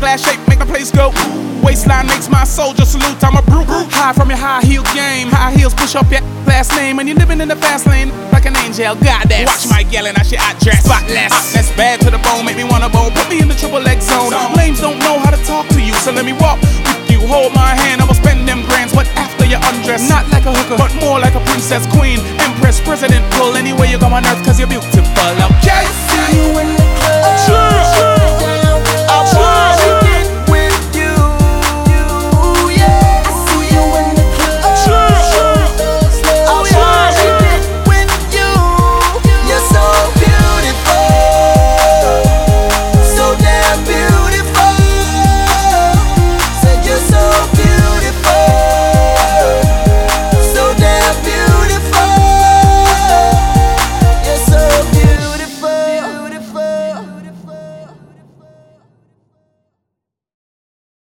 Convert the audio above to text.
hourglass shape, make the place go. Waistline makes my soldier salute, I'm a brute. High from your high heel game, high heels push up your last name. And you're living in the fast lane like an angel goddess. Watch my gal and I shit I dress spotless. That's bad to the bone, make me wanna bone. Put me in the triple X zone. Lames don't know how to talk to you, so let me walk with you. Hold my hand, I'ma spend them grands, but after you undress. Not like a hooker, but more like a princess, queen, empress, president. Pull anywhere you go on earth, cause you're beautiful, okay? See you when